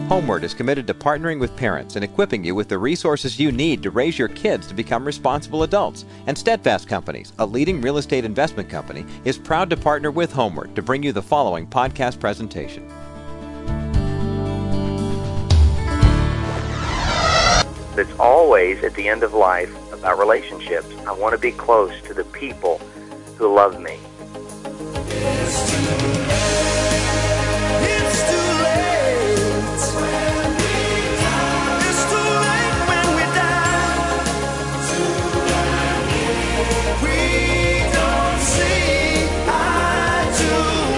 Homeward is committed to partnering with parents and equipping you with the resources you need to raise your kids to become responsible adults. And Steadfast Companies, a leading real estate investment company, is proud to partner with Homeward to bring you the following podcast presentation. It's always, at the end of life, about relationships. I want to be close to the people who love me. It's too late. It's too late when we die. It's too late when we die. Too late. We don't see eye to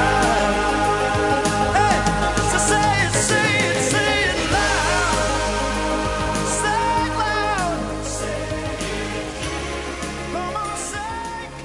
eye. Hey, so say it loud. Say it loud. Say it. Come on, say it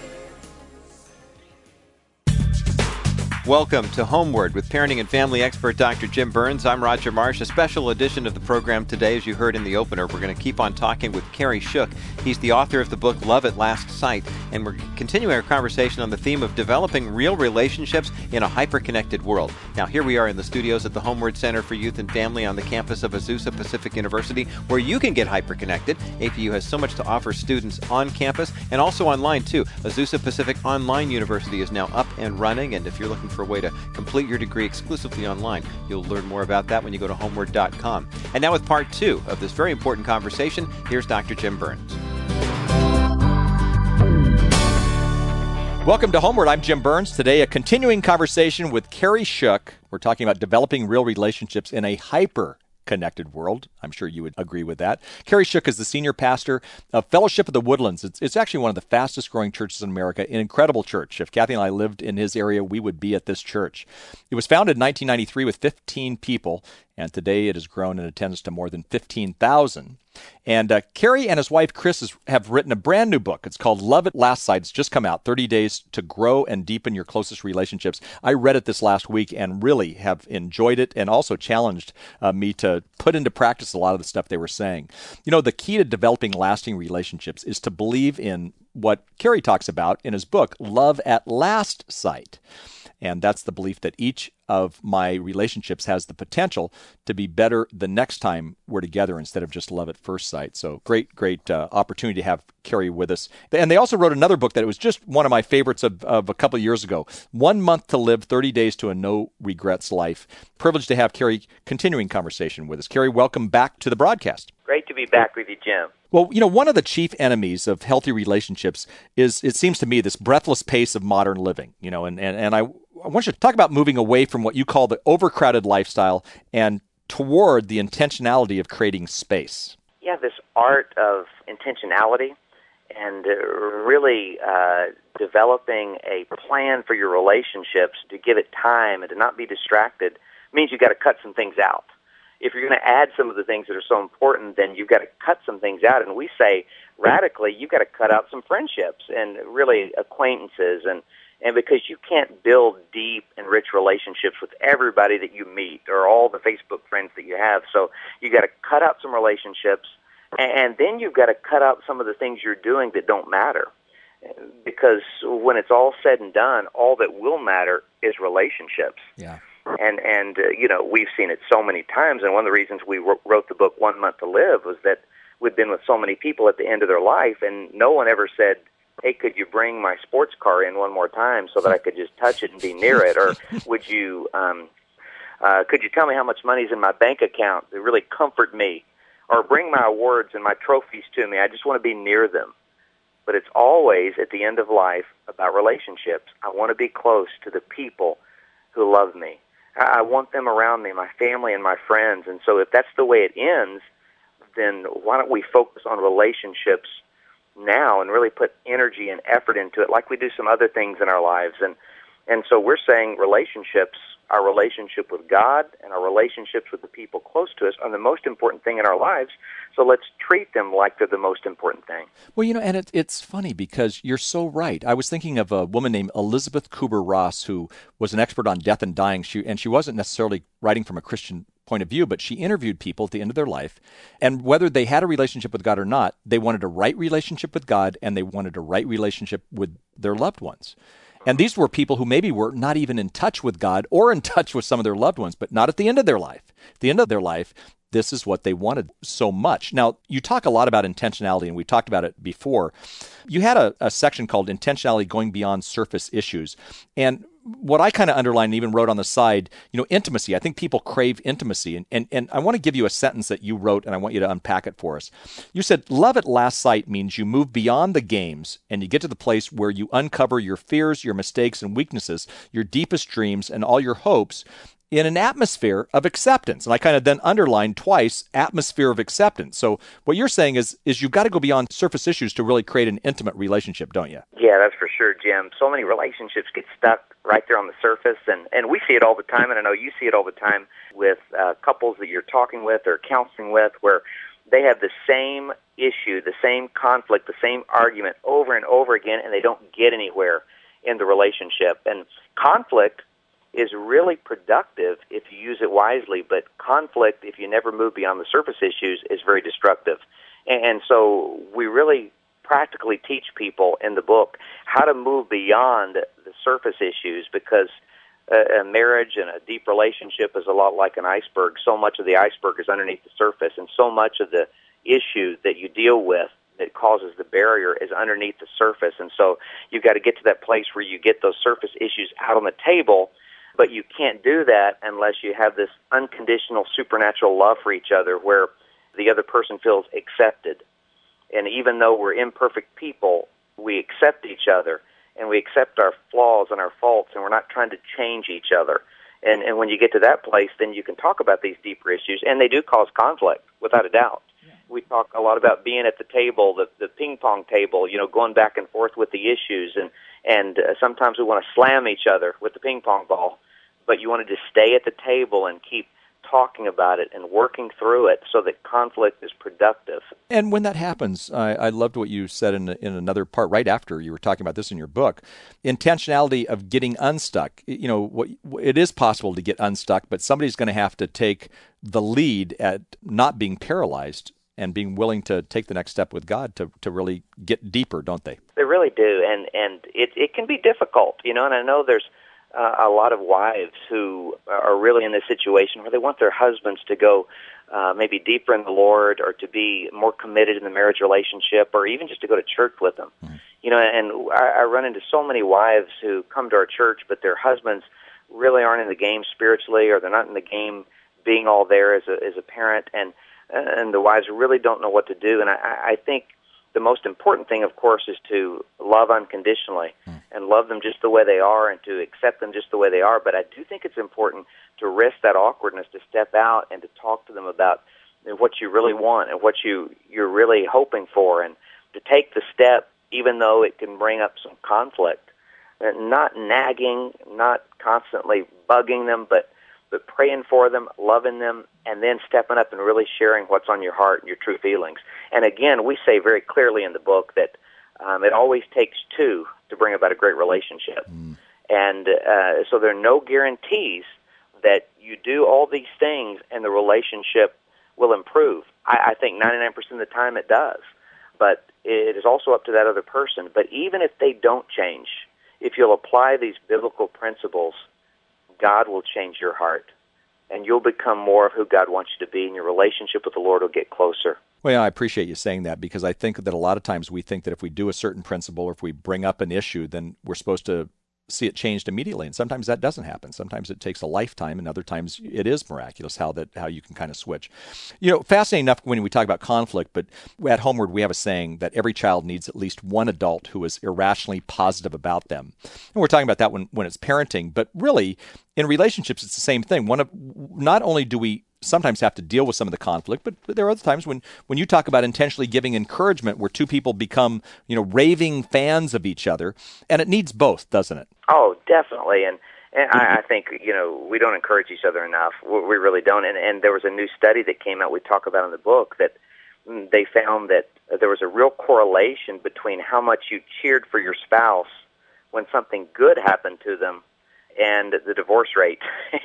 clear. Welcome to Homeward with parenting and family expert Dr. Jim Burns. I'm Roger Marsh. A special edition of the program today, as you heard in the opener. We're going to keep on talking with Kerry Shook. He's the author of the book Love at Last Sight, and we're continuing our conversation on the theme of developing real relationships in a hyper-connected world. Now, here we are in the studios at the Homeward Center for Youth and Family on the campus of Azusa Pacific University, where you can get hyper-connected. APU has so much to offer students on campus and also online, too. Azusa Pacific Online University is now up and running, and if you're looking for a way to complete your degree exclusively online, you'll learn more about that when you go to homeward.com. And now with part two of this very important conversation, here's Dr. Jim Burns. Welcome to Homeward. I'm Jim Burns. Today, a continuing conversation with Kerry Shook. We're talking about developing real relationships in a hyper-connected world. I'm sure you would agree with that. Kerry Shook is the senior pastor of Fellowship of the Woodlands. It's actually one of the fastest growing churches in America, an incredible church. If Kathy and I lived in his area, we would be at this church. It was founded in 1993 with 15 people, and today it has grown in attendance to more than 15,000. And Kerry and his wife, Chris, have written a brand new book. It's called Love at Last Sight. It's just come out, 30 Days to Grow and Deepen Your Closest Relationships. I read it this last week and really have enjoyed it and also challenged me to put into practice a lot of the stuff they were saying. You know, the key to developing lasting relationships is to believe in what Kerry talks about in his book, Love at Last Sight. And that's the belief that each of my relationships has the potential to be better the next time we're together instead of just love at first sight. So great opportunity to have Kerry with us. And they also wrote another book that was just one of my favorites of a couple of years ago, 1 Month to Live, 30 Days to a No Regrets Life. Privileged to have Kerry continuing conversation with us. Kerry, welcome back to the broadcast. Great to be back with you, Jim. Well, you know, one of the chief enemies of healthy relationships is, it seems to me, this breathless pace of modern living. You know, and I want you to talk about moving away from what you call the overcrowded lifestyle and toward the intentionality of creating space. Yeah, this art of intentionality and really developing a plan for your relationships to give it time and to not be distracted means you've got to cut some things out. If you're going to add some of the things that are so important, then you've got to cut some things out. And we say radically, you've got to cut out some friendships and really acquaintances and because you can't build deep and rich relationships with everybody that you meet or all the Facebook friends that you have. So you've got to cut out some relationships, and then you've got to cut out some of the things you're doing that don't matter. Because when it's all said and done, all that will matter is relationships. Yeah. And you know, we've seen it so many times, and one of the reasons we wrote the book 1 Month to Live was that we'd been with so many people at the end of their life, and no one ever said, hey, could you bring my sports car in one more time so that I could just touch it and be near it? Or would you, could you tell me how much money's in my bank account to really comfort me? Or bring my awards and my trophies to me. I just want to be near them. But it's always, at the end of life, about relationships. I want to be close to the people who love me. I want them around me, my family and my friends. And so if that's the way it ends, then why don't we focus on relationships now and really put energy and effort into it like we do some other things in our lives. And so we're saying relationships, our relationship with God and our relationships with the people close to us are the most important thing in our lives. So let's treat them like they're the most important thing. Well, you know, and it's funny because you're so right. I was thinking of a woman named Elizabeth Kubler-Ross who was an expert on death and dying. She wasn't necessarily writing from a Christian point of view, but she interviewed people at the end of their life, and whether they had a relationship with God or not, they wanted a right relationship with God and they wanted a right relationship with their loved ones. And these were people who maybe were not even in touch with God or in touch with some of their loved ones, but not at the end of their life. At the end of their life, this is what they wanted so much. Now, you talk a lot about intentionality, and we talked about it before. You had a section called Intentionality Going Beyond Surface Issues. And what I kind of underlined and even wrote on the side, intimacy. I think people crave intimacy. And I want to give you a sentence that you wrote, and I want you to unpack it for us. You said, love at last sight means you move beyond the games and you get to the place where you uncover your fears, your mistakes and weaknesses, your deepest dreams, and all your hopes in an atmosphere of acceptance. And I kind of then underlined twice, atmosphere of acceptance. So what you're saying is you've got to go beyond surface issues to really create an intimate relationship, don't you? Yeah, that's for sure, Jim. So many relationships get stuck right there on the surface, and we see it all the time, and I know you see it all the time with couples that you're talking with or counseling with, where they have the same issue, the same conflict, the same argument over and over again, and they don't get anywhere in the relationship. And conflict is really productive if you use it wisely, but conflict, if you never move beyond the surface issues, is very destructive. And so we really practically teach people in the book how to move beyond the surface issues, because a marriage and a deep relationship is a lot like an iceberg. So much of the iceberg is underneath the surface, and so much of the issue that you deal with that causes the barrier is underneath the surface. And so you've got to get to that place where you get those surface issues out on the table. But you can't do that unless you have this unconditional supernatural love for each other where the other person feels accepted. And even though we're imperfect people, we accept each other, and we accept our flaws and our faults, and we're not trying to change each other. And when you get to that place, then you can talk about these deeper issues, and they do cause conflict, without a doubt. Yeah. We talk a lot about being at the table, the ping pong table, going back and forth with the issues, and sometimes we want to slam each other with the ping pong ball, but you want to just stay at the table and keep talking about it and working through it so that conflict is productive. And when that happens, I loved what you said in another part right after you were talking about this in your book, intentionality of getting unstuck. It is possible to get unstuck, but somebody's going to have to take the lead at not being paralyzed and being willing to take the next step with God to really get deeper, don't they? They really do, and it can be difficult, and I know there's a lot of wives who are really in this situation where they want their husbands to go maybe deeper in the Lord, or to be more committed in the marriage relationship, or even just to go to church with them. Mm-hmm. And I run into so many wives who come to our church, but their husbands really aren't in the game spiritually, or they're not in the game being all there as a parent, and the wives really don't know what to do. And I think the most important thing, of course, is to love unconditionally and love them just the way they are and to accept them just the way they are. But I do think it's important to risk that awkwardness, to step out and to talk to them about what you really want and what you're really hoping for, and to take the step even though it can bring up some conflict. Not nagging, not constantly bugging them, but praying for them, loving them, and then stepping up and really sharing what's on your heart and your true feelings. And again, we say very clearly in the book that it always takes two to bring about a great relationship. And so there are no guarantees that you do all these things and the relationship will improve. I think 99% of the time it does. But it is also up to that other person. But even if they don't change, if you'll apply these biblical principles, God will change your heart, and you'll become more of who God wants you to be, and your relationship with the Lord will get closer. Well, I appreciate you saying that, because I think that a lot of times we think that if we do a certain principle, or if we bring up an issue, then we're supposed to see it changed immediately. And sometimes that doesn't happen. Sometimes it takes a lifetime, and other times it is miraculous how you can kind of switch. Fascinating enough when we talk about conflict, but at Homeward we have a saying that every child needs at least one adult who is irrationally positive about them. And we're talking about that when it's parenting, but really in relationships it's the same thing. Not only do we sometimes have to deal with some of the conflict, but there are other times when you talk about intentionally giving encouragement where two people become, raving fans of each other, and it needs both, doesn't it? Oh, definitely. And I think, we don't encourage each other enough. We really don't. And there was a new study that came out we talk about in the book that they found that there was a real correlation between how much you cheered for your spouse when something good happened to them and the divorce rate,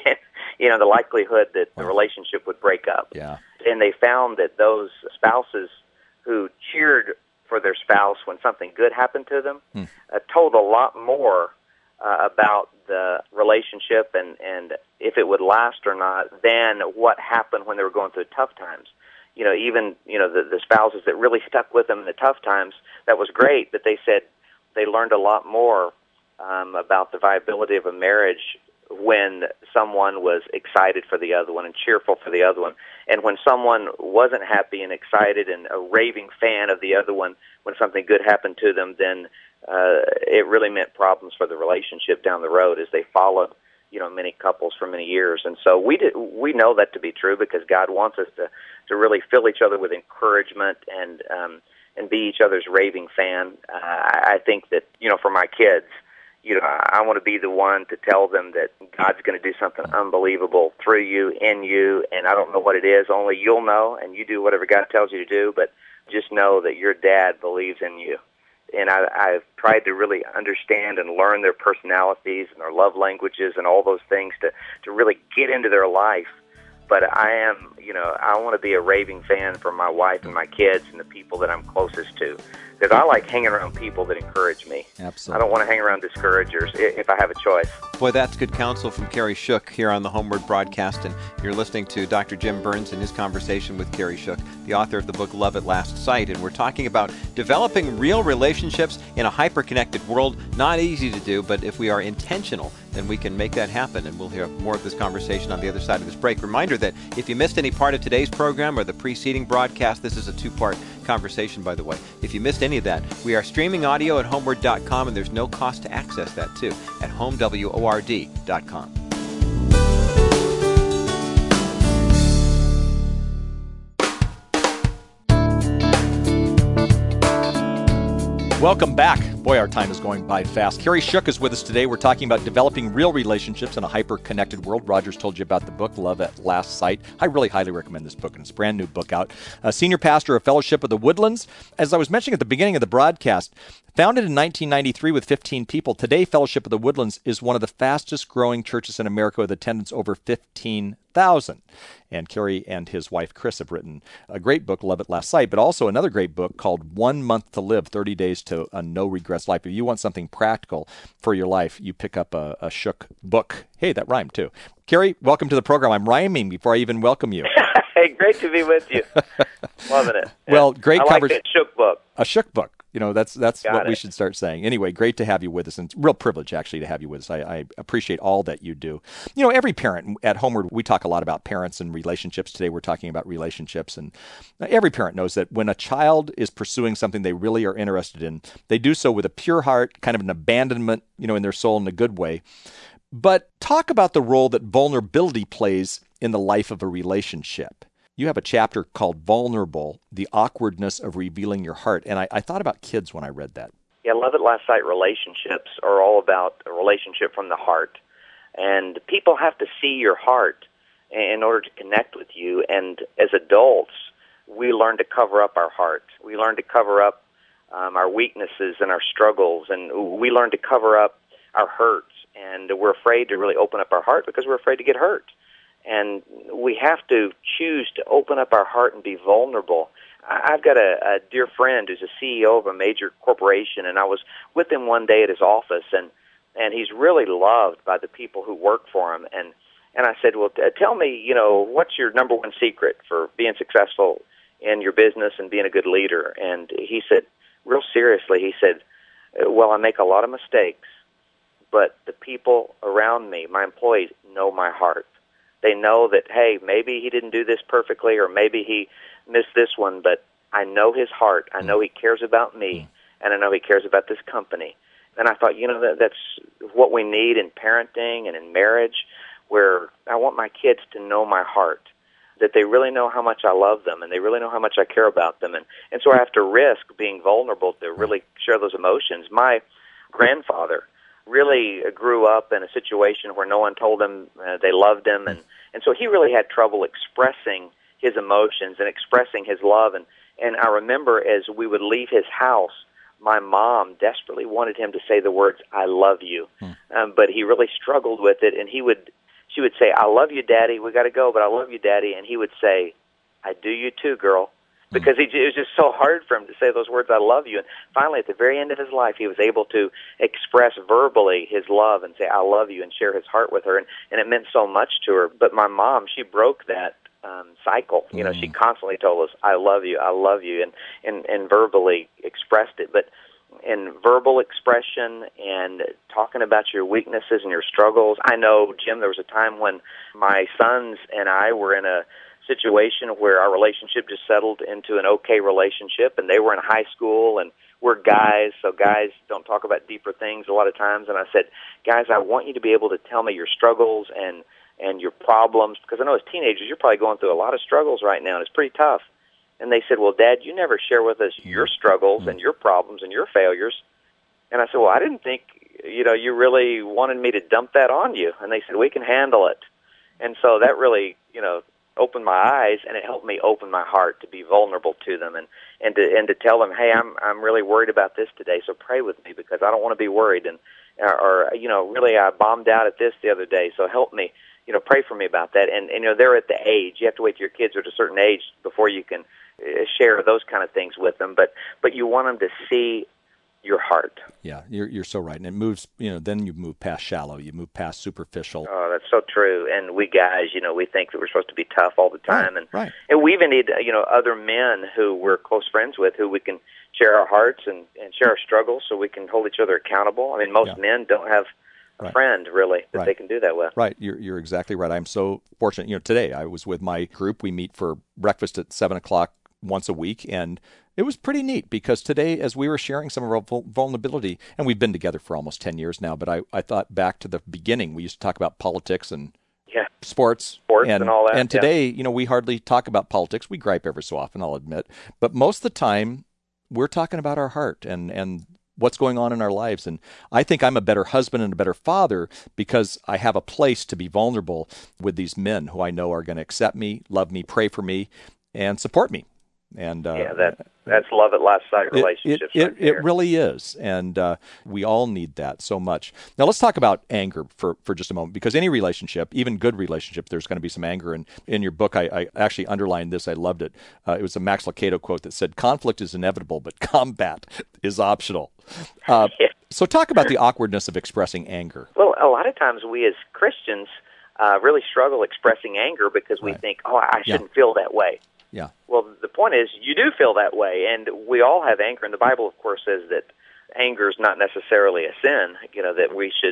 the likelihood that the relationship would break up. Yeah. And they found that those spouses who cheered for their spouse when something good happened to them told a lot more about the relationship and if it would last or not than what happened when they were going through tough times. Even the spouses that really stuck with them in the tough times, that was great, but they said they learned a lot more about the viability of a marriage when someone was excited for the other one and cheerful for the other one. And when someone wasn't happy and excited and a raving fan of the other one when something good happened to them, then it really meant problems for the relationship down the road as they followed, many couples for many years. And so we know that to be true because God wants us to really fill each other with encouragement and be each other's raving fan. I think that, for my kids, I want to be the one to tell them that God's going to do something unbelievable through you, in you, and I don't know what it is. Only you'll know, and you do whatever God tells you to do, but just know that your dad believes in you. And I've tried to really understand and learn their personalities and their love languages and all those things to really get into their life. But I want to be a raving fan for my wife and my kids and the people that I'm closest to. Because I like hanging around people that encourage me. Absolutely. I don't want to hang around discouragers if I have a choice. Boy, that's good counsel from Kerry Shook here on the Homeward broadcast. And you're listening to Dr. Jim Burns and his conversation with Kerry Shook, the author of the book Love at Last Sight. And we're talking about developing real relationships in a hyper-connected world. Not easy to do, but if we are intentional, then we can make that happen. And we'll hear more of this conversation on the other side of this break. Reminder that if you missed any part of today's program or the preceding broadcast, this is a two-part conversation, by the way. If you missed any of that, we are streaming audio at homeward.com, and there's no cost to access that, too, at homeword.com. Welcome back. Boy, our time is going by fast. Kerry Shook is with us today. We're talking about developing real relationships in a hyper-connected world. Roger's told you about the book, Love at Last Sight. I really highly recommend this book, and it's a brand new book out. Senior pastor of Fellowship of the Woodlands. As I was mentioning at the beginning of the broadcast, founded in 1993 with 15 people, today Fellowship of the Woodlands is one of the fastest growing churches in America with attendance over 15,000. And Kerry and his wife, Chris, have written a great book, Love at Last Sight, but also another great book called 1 Month to Live, 30 Days to a No Regrets Life. If you want something practical for your life, you pick up a Shook book. Hey, that rhymed too. Kerry, welcome to the program. I'm rhyming before I even welcome you. Hey, great to be with you. Loving it. Well, great conversation. I like that Shook book. A Shook book. That's what we should start saying. Anyway, great to have you with us, and it's a real privilege, actually, to have you with us. I appreciate all that you do. Every parent at Homeward, we talk a lot about parents and relationships. Today we're talking about relationships, and every parent knows that when a child is pursuing something they really are interested in, they do so with a pure heart, kind of an abandonment, in their soul in a good way. But talk about the role that vulnerability plays in the life of a relationship. You have a chapter called Vulnerable, the Awkwardness of Revealing Your Heart. And I thought about kids when I read that. Yeah, Love at Last Sight relationships are all about a relationship from the heart. And people have to see your heart in order to connect with you. And as adults, we learn to cover up our heart. We learn to cover up our weaknesses and our struggles. And we learn to cover up our hurts. And we're afraid to really open up our heart because we're afraid to get hurt. And we have to choose to open up our heart and be vulnerable. I've got a dear friend who's a CEO of a major corporation, and I was with him one day at his office, and he's really loved by the people who work for him. And I said, well, tell me, what's your number one secret for being successful in your business and being a good leader? And he said, real seriously, he said, well, I make a lot of mistakes, but the people around me, my employees, know my heart. They know that, hey, maybe he didn't do this perfectly or maybe he missed this one, but I know his heart. I know he cares about me, and I know he cares about this company. And I thought, that's what we need in parenting and in marriage, where I want my kids to know my heart, that they really know how much I love them and they really know how much I care about them. And so I have to risk being vulnerable to really share those emotions. My grandfather really grew up in a situation where no one told him they loved him, and so he really had trouble expressing his emotions and expressing his love. And I remember as we would leave his house, my mom desperately wanted him to say the words, I love you, but he really struggled with it, and she would say, I love you, Daddy, we got to go, but I love you, Daddy, and he would say, I do you too, girl. because it was just so hard for him to say those words, I love you. And finally, at the very end of his life, he was able to express verbally his love and say, I love you, and share his heart with her. And it meant so much to her. But my mom, she broke that cycle. You know, she constantly told us, I love you, and verbally expressed it. But in verbal expression and talking about your weaknesses and your struggles, I know, Jim, there was a time when my sons and I were in a situation where our relationship just settled into an okay relationship, and they were in high school, and we're guys, so guys don't talk about deeper things a lot of times. And I said, guys, I want you to be able to tell me your struggles and your problems, because I know as teenagers you're probably going through a lot of struggles right now, and it's pretty tough. And they said, well, Dad, you never share with us your struggles and your problems and your failures. And I said, well, I didn't think, you really wanted me to dump that on you. And they said, we can handle it. And so that really, opened my eyes, and it helped me open my heart to be vulnerable to them and to tell them, hey, I'm really worried about this today, so pray with me because I don't want to be worried. And or really I bombed out at this the other day, so help me, pray for me about that. And they're at the age, you have to wait till your kids are at a certain age before you can share those kind of things with them, but you want them to see your heart. Yeah, you're so right, and it moves. Then you move past shallow, you move past superficial. Oh, that's so true. And we guys, we think that we're supposed to be tough all the time, right. And we even need other men who we're close friends with, who we can share our hearts and share our struggles, so we can hold each other accountable. I mean, most men don't have a friend really that they can do that with. Right, you're exactly right. I'm so fortunate. Today I was with my group. We meet for breakfast at 7:00 once a week, and it was pretty neat because today, as we were sharing some of our vulnerability, and we've been together for almost 10 years now, but I thought back to the beginning. We used to talk about politics and sports and all that. And today, we hardly talk about politics. We gripe every so often, I'll admit. But most of the time, we're talking about our heart and what's going on in our lives. And I think I'm a better husband and a better father because I have a place to be vulnerable with these men who I know are going to accept me, love me, pray for me, and support me. And that's love at last sight relationships. It really is, and we all need that so much. Now let's talk about anger for just a moment, because any relationship, even good relationship, there's going to be some anger. And in your book, I actually underlined this. I loved it. It was a Max Lucado quote that said, "Conflict is inevitable, but combat is optional." So talk about the awkwardness of expressing anger. Well, a lot of times we as Christians really struggle expressing anger because we think, I shouldn't feel that way. Yeah. Well, the point is, you do feel that way, and we all have anger. And the Bible, of course, says that anger is not necessarily a sin. That we should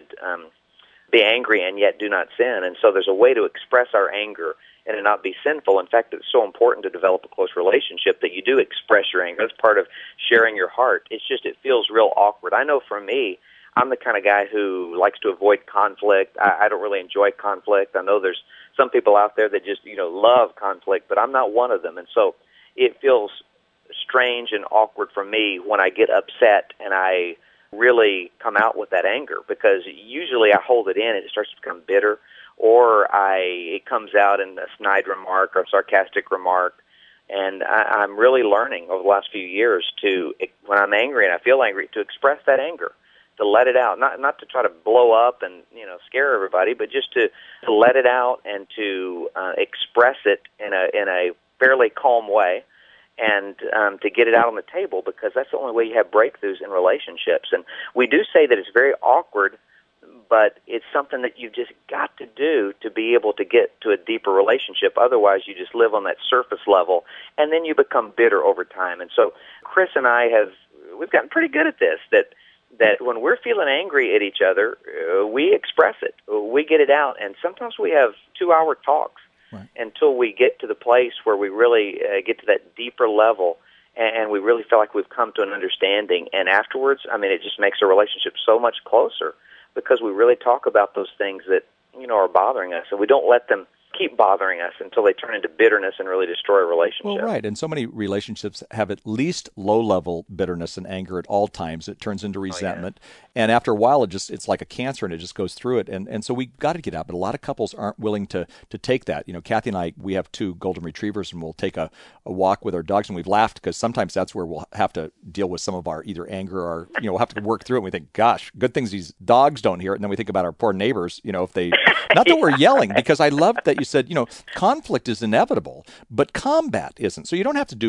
be angry and yet do not sin. And so, there's a way to express our anger and it not be sinful. In fact, it's so important to develop a close relationship that you do express your anger. That's part of sharing your heart. It's just it feels real awkward. I know for me, I'm the kind of guy who likes to avoid conflict. I don't really enjoy conflict. I know there's some people out there that just, love conflict, but I'm not one of them. And so it feels strange and awkward for me when I get upset and I really come out with that anger, because usually I hold it in and it starts to become bitter, or it comes out in a snide remark or a sarcastic remark. And I'm really learning over the last few years when I'm angry and I feel angry, to express that anger, to let it out, not to try to blow up and scare everybody, but just to let it out and to express it in a fairly calm way, and to get it out on the table, because that's the only way you have breakthroughs in relationships. And we do say that it's very awkward, but it's something that you've just got to do to be able to get to a deeper relationship. Otherwise, you just live on that surface level, and then you become bitter over time. And so Chris and I we've gotten pretty good at this, that when we're feeling angry at each other, we express it. We get it out, and sometimes we have 2-hour talks until we get to the place where we really get to that deeper level, and we really feel like we've come to an understanding. And afterwards, it just makes a relationship so much closer, because we really talk about those things that are bothering us, and we don't let them keep bothering us until they turn into bitterness and really destroy a relationship. Well, right. And so many relationships have at least low-level bitterness and anger at all times. It turns into resentment. And after a while, it's like a cancer, and it just goes through it. And so we got to get out. But a lot of couples aren't willing to take that. Kathy and I, we have 2 golden retrievers, and we'll take a walk with our dogs. And we've laughed because sometimes that's where we'll have to deal with some of our either anger or, we'll have to work through it. And we think, gosh, good things these dogs don't hear it. And then we think about our poor neighbors, if they, not that we're yelling, because I love that you said, conflict is inevitable, but combat isn't. So you don't have to do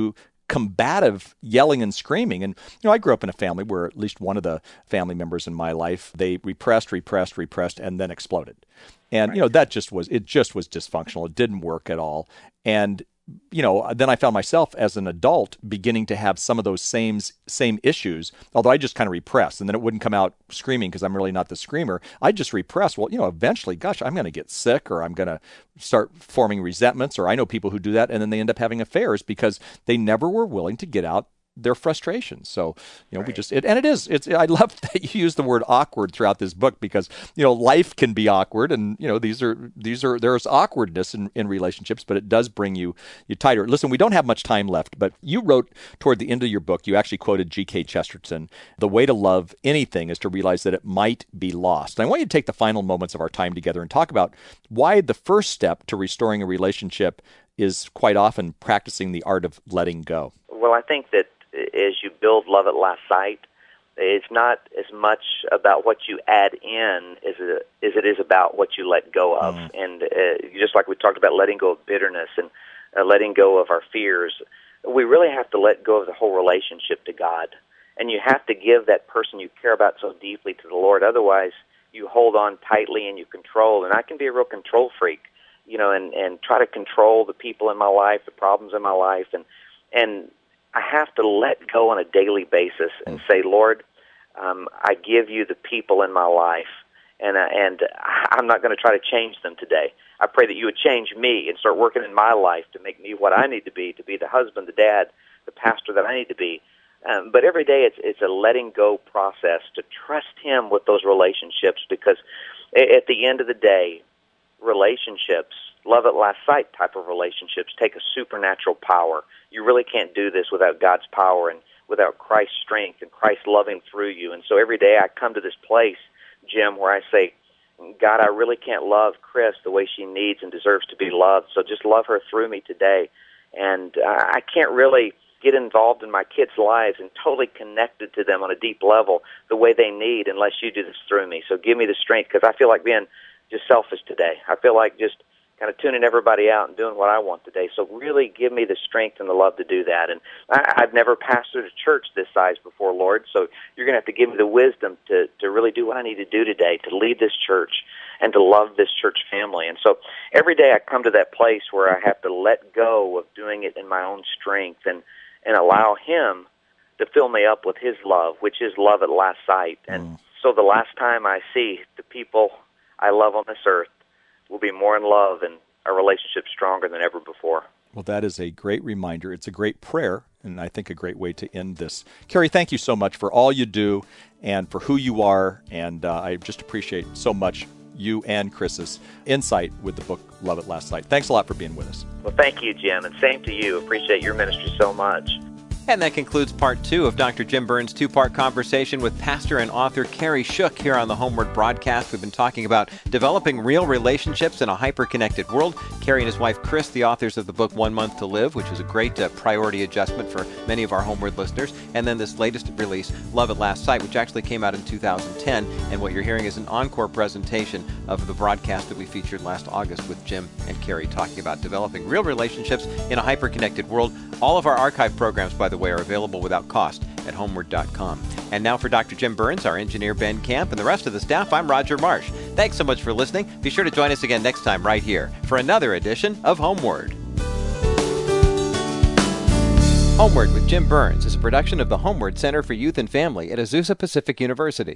combative yelling and screaming. And, I grew up in a family where at least one of the family members in my life, they repressed, and then exploded. And, that just was dysfunctional. It didn't work at all. And, then I found myself as an adult beginning to have some of those same issues, although I just kind of repressed, and then it wouldn't come out screaming because I'm really not the screamer. I just repressed. Well, eventually, gosh, I'm going to get sick, or I'm going to start forming resentments, or I know people who do that, and then they end up having affairs because they never were willing to get out their frustrations. So, we just, I love that you use the word awkward throughout this book because, life can be awkward, and, there's awkwardness in relationships, but it does bring you tighter. Listen, we don't have much time left, but you wrote toward the end of your book, you actually quoted G.K. Chesterton, the way to love anything is to realize that it might be lost. And I want you to take the final moments of our time together and talk about why the first step to restoring a relationship is quite often practicing the art of letting go. Well, I think that as you build love at last sight, it's not as much about what you add in as it is about what you let go of. And just like we talked about letting go of bitterness and letting go of our fears, we really have to let go of the whole relationship to God. And you have to give that person you care about so deeply to the Lord. Otherwise, you hold on tightly and you control. And I can be a real control freak, and try to control the people in my life, the problems in my life, and I have to let go on a daily basis and say, Lord, I give you the people in my life, and I'm not going to try to change them today. I pray that you would change me and start working in my life to make me what I need to be the husband, the dad, the pastor that I need to be. But every day it's a letting go process to trust Him with those relationships, because at the end of the day, relationships, love at last sight type of relationships, take a supernatural power. You really can't do this without God's power and without Christ's strength and Christ loving through you. And so every day I come to this place, Jim, where I say, God, I really can't love Chris the way she needs and deserves to be loved, so just love her through me today. And I can't really get involved in my kids' lives and totally connected to them on a deep level the way they need unless you do this through me. So give me the strength, because I feel like being just selfish today. I feel like just kind of tuning everybody out and doing what I want today. So really give me the strength and the love to do that. And I've never pastored a church this size before, Lord, so you're going to have to give me the wisdom to really do what I need to do today, to lead this church and to love this church family. And so every day I come to that place where I have to let go of doing it in my own strength and allow Him to fill me up with His love, which is love at last sight. And so the last time I see the people I love on this earth, we'll be more in love and our relationship stronger than ever before. Well, that is a great reminder. It's a great prayer, and I think a great way to end this. Kerry, thank you so much for all you do and for who you are, and I just appreciate so much you and Chris's insight with the book Love at Last Sight. Thanks a lot for being with us. Well, thank you, Jim, and same to you. Appreciate your ministry so much. And that concludes part 2 of Dr. Jim Burns' 2-part conversation with pastor and author Kerry Shook here on the Homeward broadcast. We've been talking about developing real relationships in a hyper-connected world. Kerry and his wife Chris, the authors of the book 1 Month to Live, which is a great priority adjustment for many of our Homeward listeners. And then this latest release, Love at Last Sight, which actually came out in 2010. And what you're hearing is an encore presentation of the broadcast that we featured last August with Jim and Kerry talking about developing real relationships in a hyper-connected world. All of our archive programs, by the way, are available without cost at homeward.com. And now for Dr. Jim Burns, our engineer Ben Camp, and the rest of the staff, I'm Roger Marsh. Thanks so much for listening. Be sure to join us again next time right here for another edition of Homeward. Homeward with Jim Burns is a production of the Homeward Center for Youth and Family at Azusa Pacific University.